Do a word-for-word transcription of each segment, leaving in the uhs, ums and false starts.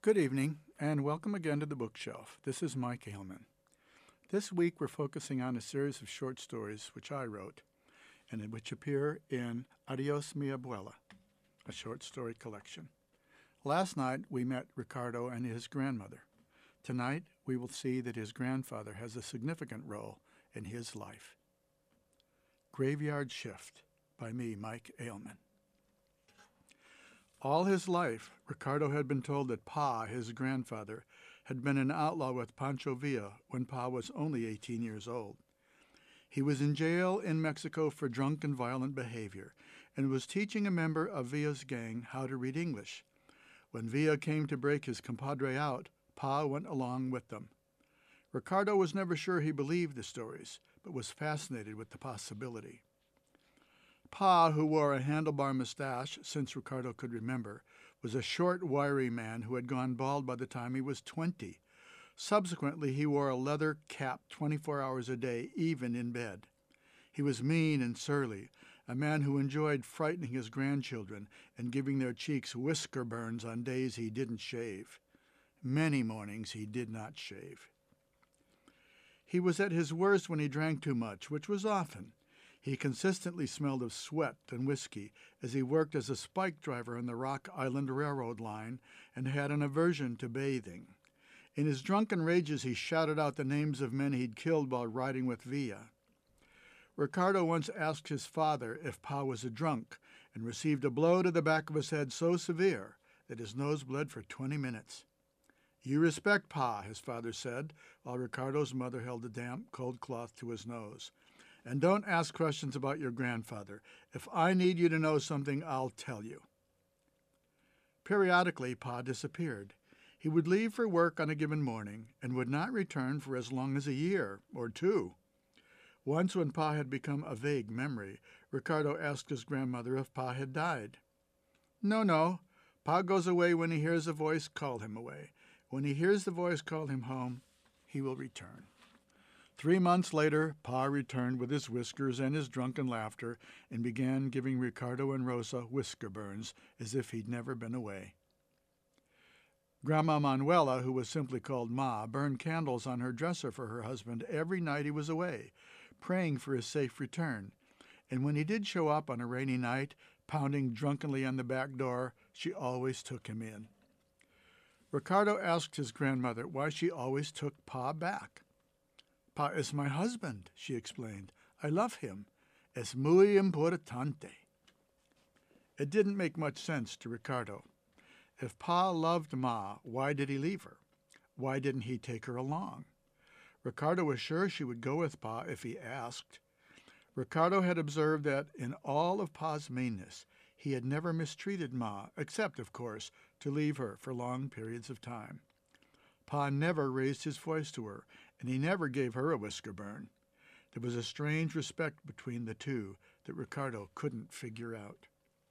Good evening, and welcome again to the Bookshelf. This is Mike Ailman. This week we're focusing on a series of short stories which I wrote, and which appear in Adios Mi Abuela, a short story collection. Last night we met Ricardo and his grandmother. Tonight we will see that his grandfather has a significant role in his life. Graveyard Shift by me, Mike Ailman. All his life, Ricardo had been told that Pa, his grandfather, had been an outlaw with Pancho Villa when Pa was only eighteen years old. He was in jail in Mexico for drunk and violent behavior and was teaching a member of Villa's gang how to read English. When Villa came to break his compadre out, Pa went along with them. Ricardo was never sure he believed the stories, but was fascinated with the possibility. Pa, who wore a handlebar mustache since Ricardo could remember, was a short, wiry man who had gone bald by the time he was twenty. Subsequently, he wore a leather cap twenty-four hours a day, even in bed. He was mean and surly, a man who enjoyed frightening his grandchildren and giving their cheeks whisker burns on days he didn't shave. Many mornings he did not shave. He was at his worst when he drank too much, which was often. He consistently smelled of sweat and whiskey as he worked as a spike driver on the Rock Island Railroad line and had an aversion to bathing. In his drunken rages, he shouted out the names of men he'd killed while riding with Villa. Ricardo once asked his father if Pa was a drunk and received a blow to the back of his head so severe that his nose bled for twenty minutes. "You respect Pa," his father said, while Ricardo's mother held a damp, cold cloth to his nose. "And don't ask questions about your grandfather. If I need you to know something, I'll tell you." Periodically, Pa disappeared. He would leave for work on a given morning and would not return for as long as a year or two. Once, when Pa had become a vague memory, Ricardo asked his grandmother if Pa had died. "No, no. Pa goes away when he hears a voice call him away. When he hears the voice call him home, he will return." Three months later, Pa returned with his whiskers and his drunken laughter and began giving Ricardo and Rosa whisker burns as if he'd never been away. Grandma Manuela, who was simply called Ma, burned candles on her dresser for her husband every night he was away, praying for his safe return. And when he did show up on a rainy night, pounding drunkenly on the back door, she always took him in. Ricardo asked his grandmother why she always took Pa back. "Pa is my husband," she explained. "I love him. Es muy importante." It didn't make much sense to Ricardo. If Pa loved Ma, why did he leave her? Why didn't he take her along? Ricardo was sure she would go with Pa if he asked. Ricardo had observed that in all of Pa's meanness, he had never mistreated Ma, except, of course, to leave her for long periods of time. Pa never raised his voice to her, and he never gave her a whisker burn. There was a strange respect between the two that Ricardo couldn't figure out.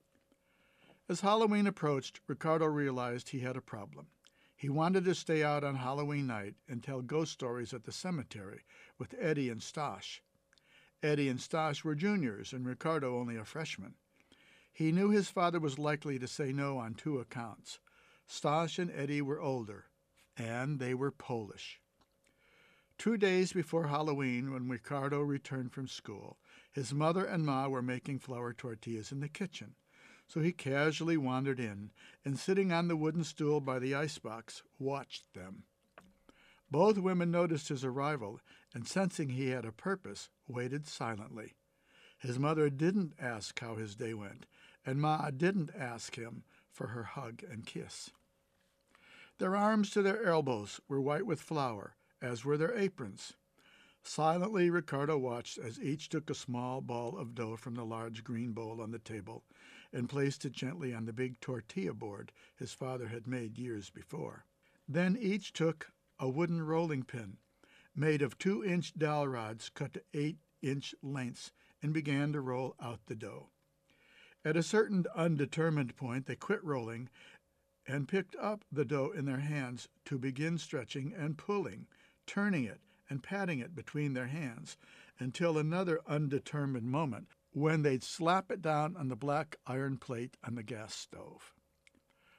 As Halloween approached, Ricardo realized he had a problem. He wanted to stay out on Halloween night and tell ghost stories at the cemetery with Eddie and Stash. Eddie and Stash were juniors and Ricardo only a freshman. He knew his father was likely to say no on two accounts. Stash and Eddie were older, and they were Polish. Two days before Halloween, when Ricardo returned from school, his mother and Ma were making flour tortillas in the kitchen, so he casually wandered in and, sitting on the wooden stool by the icebox, watched them. Both women noticed his arrival and, sensing he had a purpose, waited silently. His mother didn't ask how his day went, and Ma didn't ask him for her hug and kiss. Their arms to their elbows were white with flour, as were their aprons. Silently, Ricardo watched as each took a small ball of dough from the large green bowl on the table and placed it gently on the big tortilla board his father had made years before. Then each took a wooden rolling pin made of two-inch dowel rods cut to eight-inch lengths and began to roll out the dough. At a certain undetermined point, they quit rolling and picked up the dough in their hands to begin stretching and pulling, turning it and patting it between their hands until another undetermined moment when they'd slap it down on the black iron plate on the gas stove.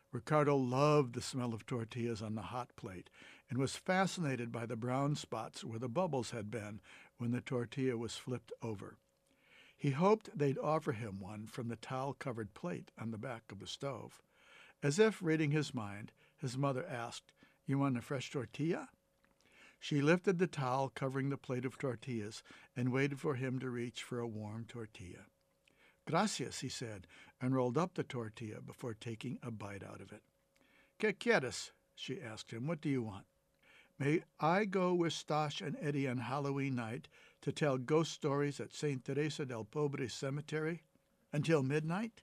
Ricardo loved the smell of tortillas on the hot plate and was fascinated by the brown spots where the bubbles had been when the tortilla was flipped over. He hoped they'd offer him one from the towel-covered plate on the back of the stove. As if reading his mind, his mother asked, "You want a fresh tortilla?" She lifted the towel covering the plate of tortillas and waited for him to reach for a warm tortilla. "Gracias," he said, and rolled up the tortilla before taking a bite out of it. "¿Qué quieres?" she asked him. "What do you want?" "May I go with Stash and Eddie on Halloween night to tell ghost stories at Saint Teresa del Pobre Cemetery until midnight?"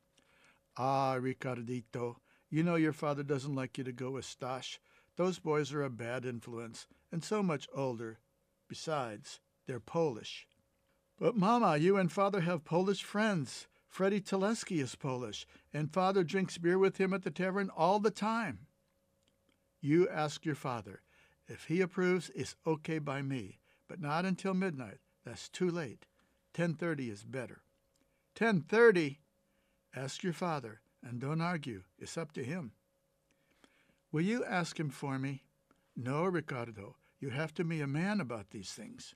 "Ah, Ricardito, you know your father doesn't like you to go with Stash. Those boys are a bad influence, and so much older. Besides, they're Polish." "But, Mama, you and Father have Polish friends. Freddie Teleski is Polish, and Father drinks beer with him at the tavern all the time." "You ask your father. If he approves, it's okay by me, but not until midnight. That's too late. ten thirty is better." ten thirty? "Ask your father, and don't argue. It's up to him." "Will you ask him for me?" "No, Ricardo. You have to be a man about these things."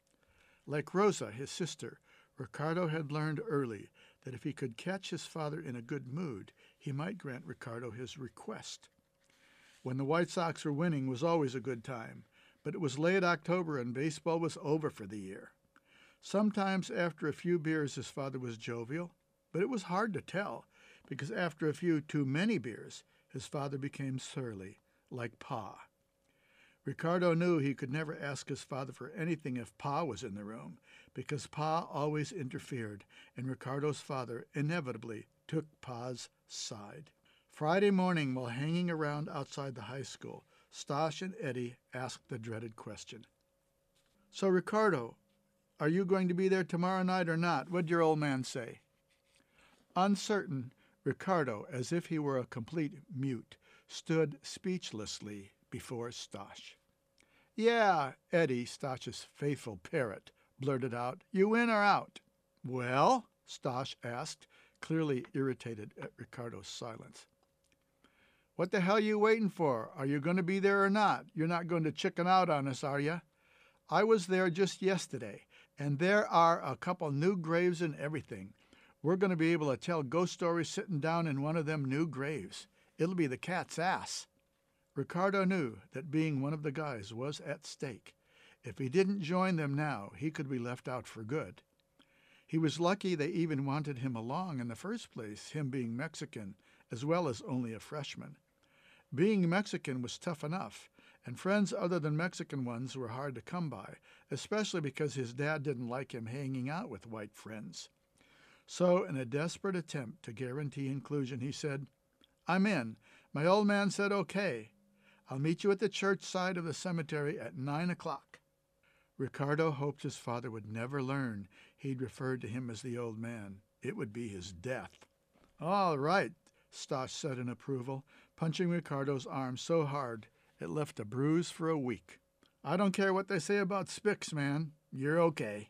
Like Rosa, his sister, Ricardo had learned early that if he could catch his father in a good mood, he might grant Ricardo his request. When the White Sox were winning was always a good time, but it was late October and baseball was over for the year. Sometimes after a few beers his father was jovial, but it was hard to tell, because after a few too many beers, his father became surly, like Pa. Ricardo knew he could never ask his father for anything if Pa was in the room, because Pa always interfered, and Ricardo's father inevitably took Pa's side. Friday morning, while hanging around outside the high school, Stash and Eddie asked the dreaded question. "So, Ricardo, are you going to be there tomorrow night or not? What'd your old man say?" Uncertain, Ricardo, as if he were a complete mute, stood speechlessly before Stash. "Yeah," Eddie, Stash's faithful parrot, blurted out. "You in or out?" "Well?" Stash asked, clearly irritated at Ricardo's silence. "What the hell you waiting for? Are you going to be there or not? You're not going to chicken out on us, are you? I was there just yesterday, and there are a couple new graves and everything. We're going to be able to tell ghost stories sitting down in one of them new graves. It'll be the cat's ass." Ricardo knew that being one of the guys was at stake. If he didn't join them now, he could be left out for good. He was lucky they even wanted him along in the first place, him being Mexican, as well as only a freshman. Being Mexican was tough enough, and friends other than Mexican ones were hard to come by, especially because his dad didn't like him hanging out with white friends. So, in a desperate attempt to guarantee inclusion, he said, "I'm in. My old man said okay. I'll meet you at the church side of the cemetery at nine o'clock." Ricardo hoped his father would never learn he'd referred to him as the old man. It would be his death. "All right," Stash said in approval, punching Ricardo's arm so hard it left a bruise for a week. "I don't care what they say about Spix, man. You're okay."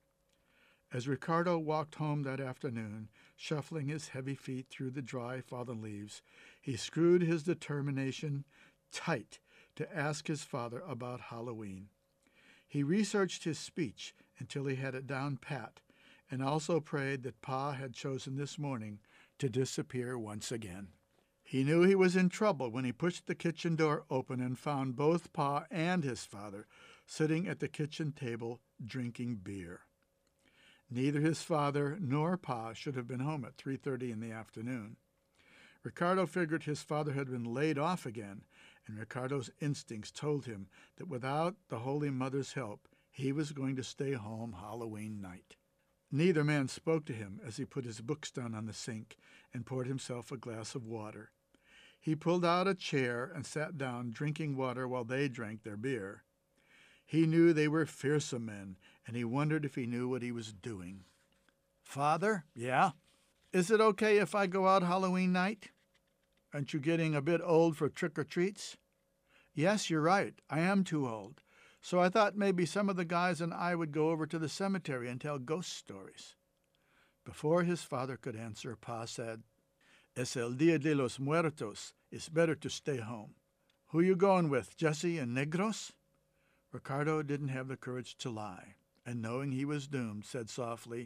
As Ricardo walked home that afternoon, shuffling his heavy feet through the dry fallen leaves, he screwed his determination tight to ask his father about Halloween. He researched his speech until he had it down pat, and also prayed that Pa had chosen this morning to disappear once again. He knew he was in trouble when he pushed the kitchen door open and found both Pa and his father sitting at the kitchen table drinking beer. Neither his father nor Pa should have been home at three thirty in the afternoon. Ricardo figured his father had been laid off again, and Ricardo's instincts told him that without the Holy Mother's help, he was going to stay home Halloween night. Neither man spoke to him as he put his books down on the sink and poured himself a glass of water. He pulled out a chair and sat down, drinking water while they drank their beer. He knew they were fearsome men, and he wondered if he knew what he was doing. "Father?" "Yeah?" "Is it okay if I go out Halloween night?" "Aren't you getting a bit old for trick-or-treats?" "Yes, you're right. I am too old. So I thought maybe some of the guys and I would go over to the cemetery and tell ghost stories." Before his father could answer, Pa said, Es el Dia de los Muertos. It's better to stay home. Who you going with, Jesse and Negros? Ricardo didn't have the courage to lie, and knowing he was doomed, said softly,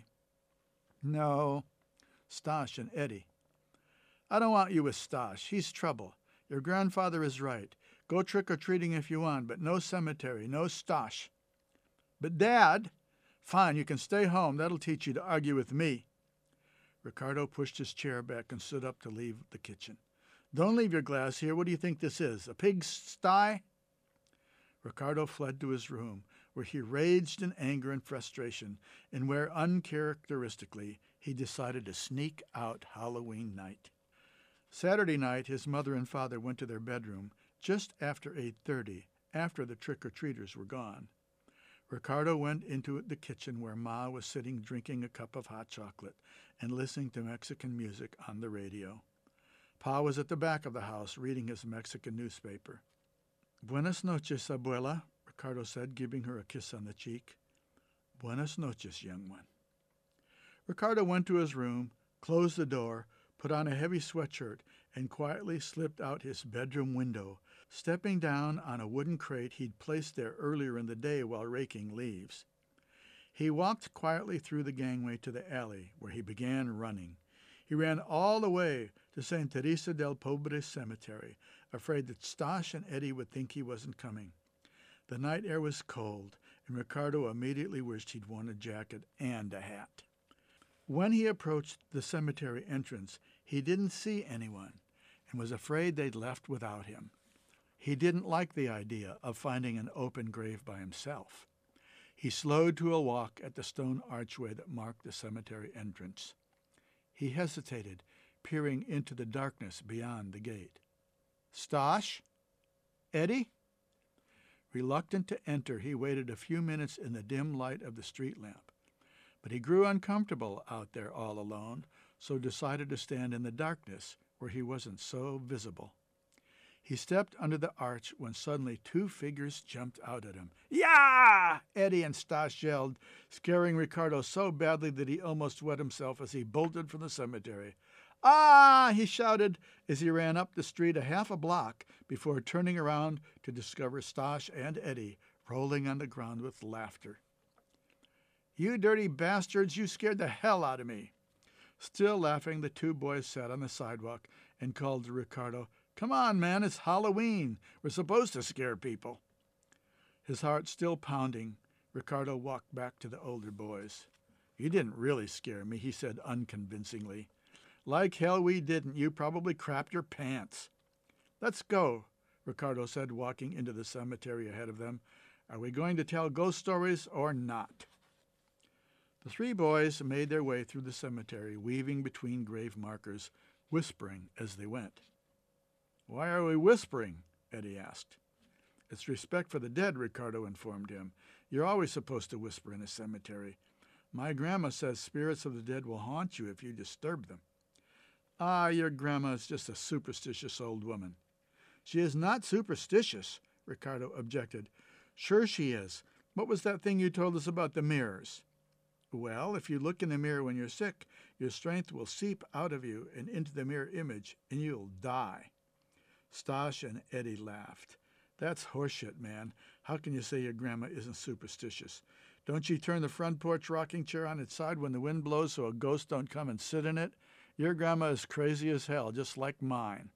No, Stash and Eddie. I don't want you with Stash. He's trouble. Your grandfather is right. Go trick-or-treating if you want, but no cemetery, no Stash. But, Dad, fine, you can stay home. That'll teach you to argue with me. Ricardo pushed his chair back and stood up to leave the kitchen. Don't leave your glass here. What do you think this is, a pig's sty? Ricardo fled to his room, where he raged in anger and frustration, and where, uncharacteristically, he decided to sneak out Halloween night. Saturday night, his mother and father went to their bedroom just after eight thirty, after the trick-or-treaters were gone. Ricardo went into the kitchen where Ma was sitting drinking a cup of hot chocolate and listening to Mexican music on the radio. Pa was at the back of the house reading his Mexican newspaper. Buenas noches, abuela, Ricardo said, giving her a kiss on the cheek. Buenas noches, young one. Ricardo went to his room, closed the door, put on a heavy sweatshirt, and quietly slipped out his bedroom window, stepping down on a wooden crate he'd placed there earlier in the day while raking leaves. He walked quietly through the gangway to the alley, where he began running. He ran all the way to Saint Teresa del Pobre Cemetery, afraid that Stash and Eddie would think he wasn't coming. The night air was cold, and Ricardo immediately wished he'd worn a jacket and a hat. When he approached the cemetery entrance, he didn't see anyone, and was afraid they'd left without him. He didn't like the idea of finding an open grave by himself. He slowed to a walk at the stone archway that marked the cemetery entrance. He hesitated, peering into the darkness beyond the gate. Stash? Eddie? Reluctant to enter, he waited a few minutes in the dim light of the street lamp. But he grew uncomfortable out there all alone, so decided to stand in the darkness where he wasn't so visible. He stepped under the arch when suddenly two figures jumped out at him. "Yah!" Eddie and Stash yelled, scaring Ricardo so badly that he almost wet himself as he bolted from the cemetery. "Ah!" he shouted as he ran up the street a half a block before turning around to discover Stash and Eddie rolling on the ground with laughter. "You dirty bastards, you scared the hell out of me." Still laughing, the two boys sat on the sidewalk and called to Ricardo, "Come on, man, it's Halloween. We're supposed to scare people." His heart still pounding, Ricardo walked back to the older boys. "You didn't really scare me," he said unconvincingly. "Like hell we didn't. You probably crapped your pants." "Let's go," Ricardo said, walking into the cemetery ahead of them. "Are we going to tell ghost stories or not?" The three boys made their way through the cemetery, weaving between grave markers, whispering as they went. "Why are we whispering?" Eddie asked. "It's respect for the dead," Ricardo informed him. "You're always supposed to whisper in a cemetery. My grandma says spirits of the dead will haunt you if you disturb them." "Ah, your grandma is just a superstitious old woman." "She is not superstitious," Ricardo objected. "Sure she is. What was that thing you told us about the mirrors?" "Well, if you look in the mirror when you're sick, your strength will seep out of you and into the mirror image, and you'll die." Stash and Eddie laughed. "That's horseshit, man. How can you say your grandma isn't superstitious? Don't she turn the front porch rocking chair on its side when the wind blows so a ghost don't come and sit in it? Your grandma is crazy as hell, just like mine."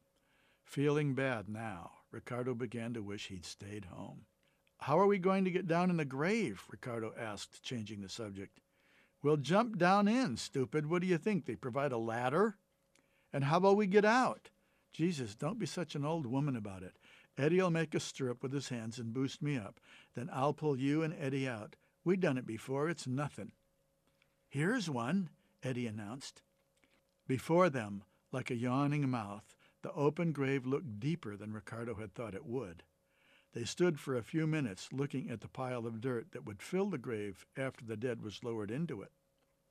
Feeling bad now, Ricardo began to wish he'd stayed home. "How are we going to get down in the grave?" Ricardo asked, changing the subject. "We'll jump down in, stupid. What do you think? They provide a ladder? And how about we get out?" "Jesus, don't be such an old woman about it. Eddie'll make a stirrup with his hands and boost me up. Then I'll pull you and Eddie out. We done it before. It's nothing." "Here's one," Eddie announced. Before them, like a yawning mouth, the open grave looked deeper than Ricardo had thought it would. They stood for a few minutes looking at the pile of dirt that would fill the grave after the dead was lowered into it.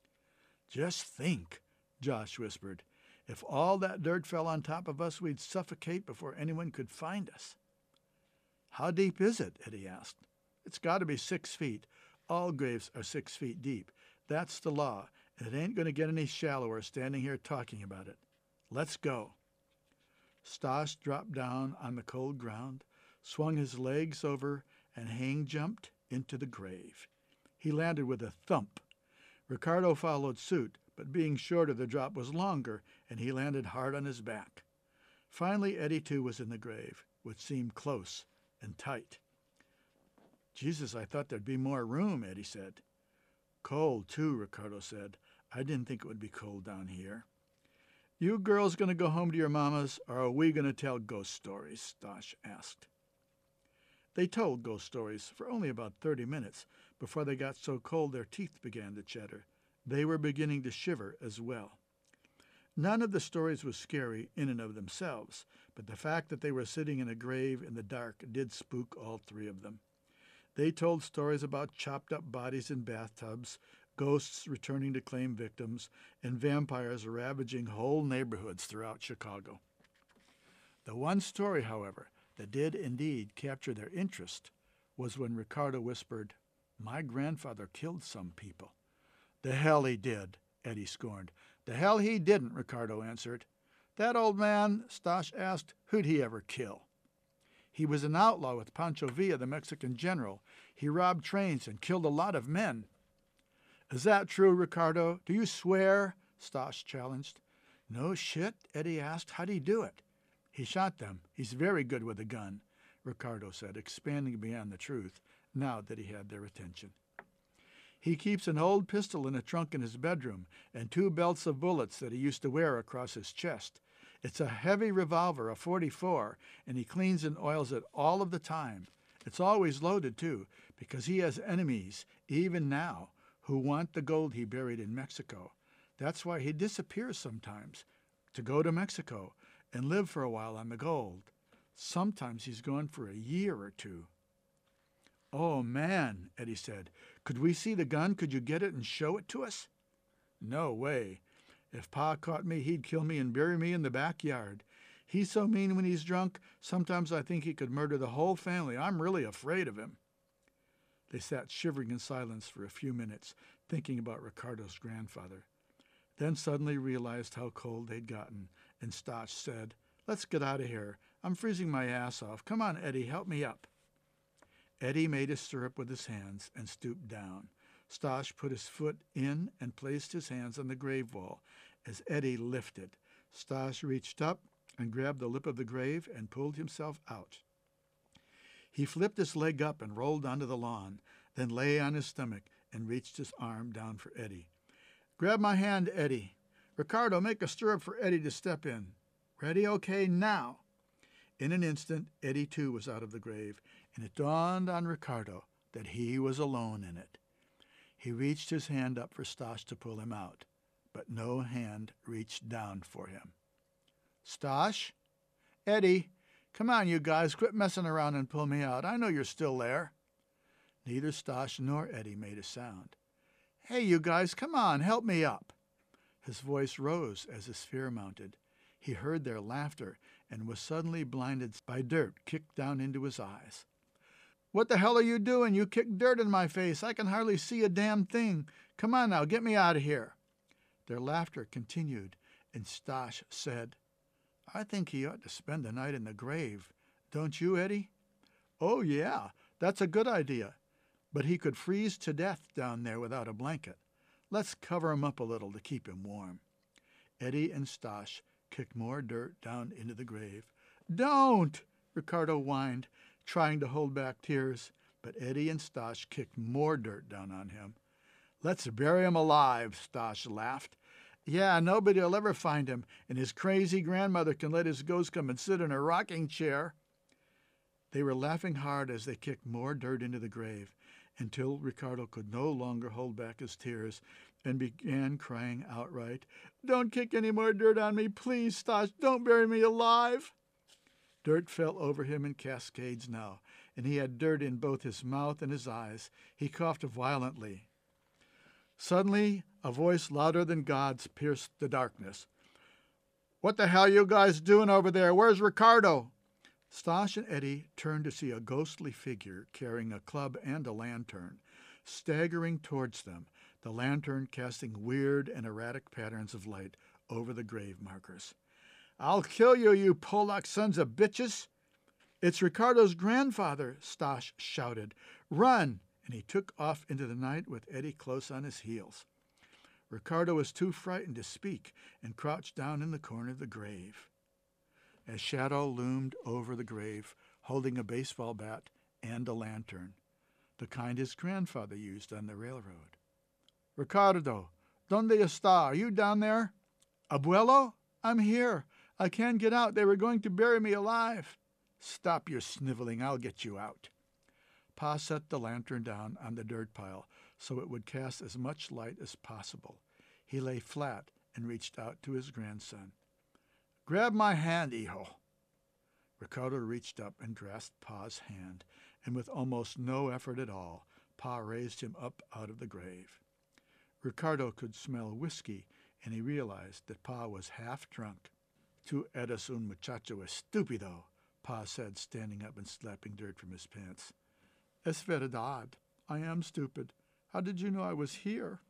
"Just think," Josh whispered. "If all that dirt fell on top of us, we'd suffocate before anyone could find us." "How deep is it?" Eddie asked. "It's got to be six feet. All graves are six feet deep. That's the law, and it ain't going to get any shallower standing here talking about it." Let's go." Stosh dropped down on the cold ground, swung his legs over, and hang jumped into the grave. He landed with a thump. Ricardo followed suit, but being shorter, the drop was longer, and he landed hard on his back. Finally, Eddie, too, was in the grave, which seemed close and tight. "Jesus, I thought there'd be more room," Eddie said. "Cold, too," Ricardo said. "I didn't think it would be cold down here." "You girls going to go home to your mamas, or are we going to tell ghost stories?" Stosh asked. They told ghost stories for only about thirty minutes before they got so cold their teeth began to chatter. They were beginning to shiver as well. None of the stories was scary in and of themselves, but the fact that they were sitting in a grave in the dark did spook all three of them. They told stories about chopped-up bodies in bathtubs, ghosts returning to claim victims, and vampires ravaging whole neighborhoods throughout Chicago. The one story, however, that did indeed capture their interest was when Ricardo whispered, "My grandfather killed some people." "The hell he did," Eddie scorned. "The hell he didn't," Ricardo answered. "That old man," Stosh asked, "who'd he ever kill?" "He was an outlaw with Pancho Villa, the Mexican general. He robbed trains and killed a lot of men." "Is that true, Ricardo? Do you swear?" Stosh challenged. "No shit?" Eddie asked. "How'd he do it?" "He shot them. He's very good with a gun," Ricardo said, expanding beyond the truth, now that he had their attention. "He keeps an old pistol in a trunk in his bedroom and two belts of bullets that he used to wear across his chest. It's a heavy revolver, a forty-four, and he cleans and oils it all of the time. It's always loaded, too, because he has enemies, even now, who want the gold he buried in Mexico. That's why he disappears sometimes, to go to Mexico and live for a while on the gold. Sometimes he's gone for a year or two." "Oh, man," Eddie said. "Could we see the gun? Could you get it and show it to us?" "No way. If Pa caught me, he'd kill me and bury me in the backyard. He's so mean when he's drunk, sometimes I think he could murder the whole family. I'm really afraid of him." They sat shivering in silence for a few minutes, thinking about Ricardo's grandfather. Then suddenly realized how cold they'd gotten, and Stosh said, "Let's get out of here. I'm freezing my ass off. Come on, Eddie, help me up." Eddie made a stirrup with his hands and stooped down. Stosh put his foot in and placed his hands on the grave wall. As Eddie lifted, Stosh reached up and grabbed the lip of the grave and pulled himself out. He flipped his leg up and rolled onto the lawn, then lay on his stomach and reached his arm down for Eddie. "Grab my hand, Eddie. Ricardo, make a stirrup for Eddie to step in. Ready? Okay, now." In an instant, Eddie too was out of the grave, and it dawned on Ricardo that he was alone in it. He reached his hand up for Stosh to pull him out, but no hand reached down for him. "Stosh? Eddie? Come on, you guys, quit messing around and pull me out. I know you're still there." Neither Stosh nor Eddie made a sound. "Hey, you guys, come on, help me up." His voice rose as his fear mounted. He heard their laughter and was suddenly blinded by dirt kicked down into his eyes. "What the hell are you doing? You kicked dirt in my face. I can hardly see a damn thing. Come on now, get me out of here." Their laughter continued, and Stosh said, "I think he ought to spend the night in the grave. Don't you, Eddie?" "Oh, yeah, that's a good idea. But he could freeze to death down there without a blanket. Let's cover him up a little to keep him warm." Eddie and Stosh kicked more dirt down into the grave. "Don't!" Ricardo whined, trying to hold back tears, but Eddie and Stosh kicked more dirt down on him. "Let's bury him alive," Stosh laughed. "Yeah, nobody will ever find him, and his crazy grandmother can let his ghost come and sit in her rocking chair." They were laughing hard as they kicked more dirt into the grave, until Ricardo could no longer hold back his tears and began crying outright, "Don't kick any more dirt on me, please, Stosh. Don't bury me alive." Dirt fell over him in cascades now, and he had dirt in both his mouth and his eyes. He coughed violently. Suddenly, a voice louder than God's pierced the darkness. "What the hell you guys doing over there? Where's Ricardo?" Stosh and Eddie turned to see a ghostly figure carrying a club and a lantern, staggering towards them, the lantern casting weird and erratic patterns of light over the grave markers. I'll kill you, you Polak sons of bitches. It's Ricardo's grandfather, Stosh shouted. Run! And he took off into the night with Eddie close on his heels. Ricardo was too frightened to speak and crouched down in the corner of the grave. A shadow loomed over the grave, holding a baseball bat and a lantern, the kind his grandfather used on the railroad. Ricardo, ¿Dónde está? Are you down there? Abuelo? I'm here. I can't get out. They were going to bury me alive. Stop your sniveling. I'll get you out. Pa set the lantern down on the dirt pile so it would cast as much light as possible. He lay flat and reached out to his grandson. Grab my hand, hijo. Ricardo reached up and grasped Pa's hand, and with almost no effort at all, Pa raised him up out of the grave. Ricardo could smell whiskey, and he realized that Pa was half drunk. Tu eres un muchacho estúpido, Pa said, standing up and slapping dirt from his pants. Es verdad. I am stupid. How did you know I was here?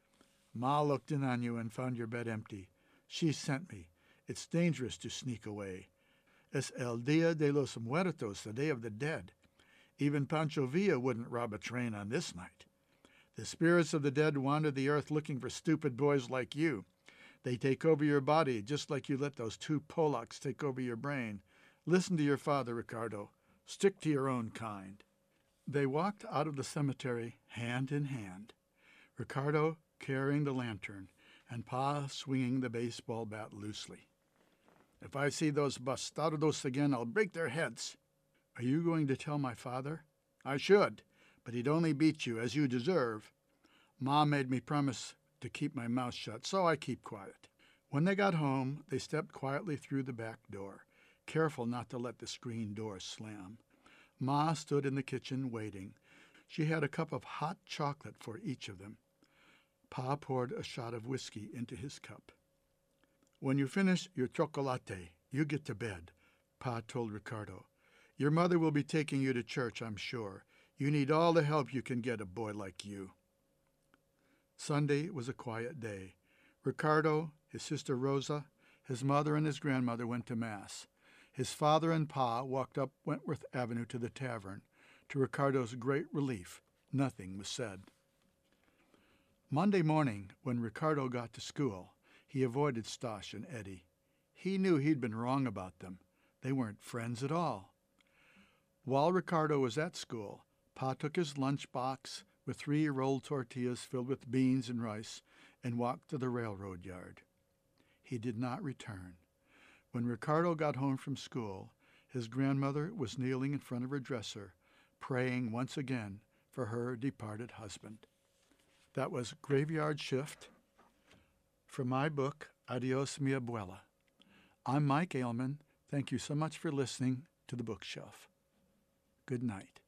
Ma looked in on you and found your bed empty. She sent me. It's dangerous to sneak away. Es el Día de los Muertos, the Day of the Dead. Even Pancho Villa wouldn't rob a train on this night. The spirits of the dead wander the earth looking for stupid boys like you. They take over your body just like you let those two Polacks take over your brain. Listen to your father, Ricardo. Stick to your own kind. They walked out of the cemetery hand in hand, Ricardo carrying the lantern and Pa swinging the baseball bat loosely. If I see those bastardos again, I'll break their heads. Are you going to tell my father? I should, but he'd only beat you, as you deserve. Ma made me promise to keep my mouth shut, so I keep quiet. When they got home, they stepped quietly through the back door, careful not to let the screen door slam. Ma stood in the kitchen waiting. She had a cup of hot chocolate for each of them. Pa poured a shot of whiskey into his cup. When you finish your chocolate, you get to bed, Pa told Ricardo. Your mother will be taking you to church, I'm sure. You need all the help you can get, a boy like you. Sunday was a quiet day. Ricardo, his sister Rosa, his mother and his grandmother went to Mass. His father and Pa walked up Wentworth Avenue to the tavern. To Ricardo's great relief, nothing was said. Monday morning, when Ricardo got to school, he avoided Stosh and Eddie. He knew he'd been wrong about them. They weren't friends at all. While Ricardo was at school, Pa took his lunchbox with three rolled tortillas filled with beans and rice and walked to the railroad yard. He did not return. When Ricardo got home from school, his grandmother was kneeling in front of her dresser, praying once again for her departed husband. That was Graveyard Shift from my book, Adios, mi abuela. I'm Mike Ailman. Thank you so much for listening to The Bookshelf. Good night.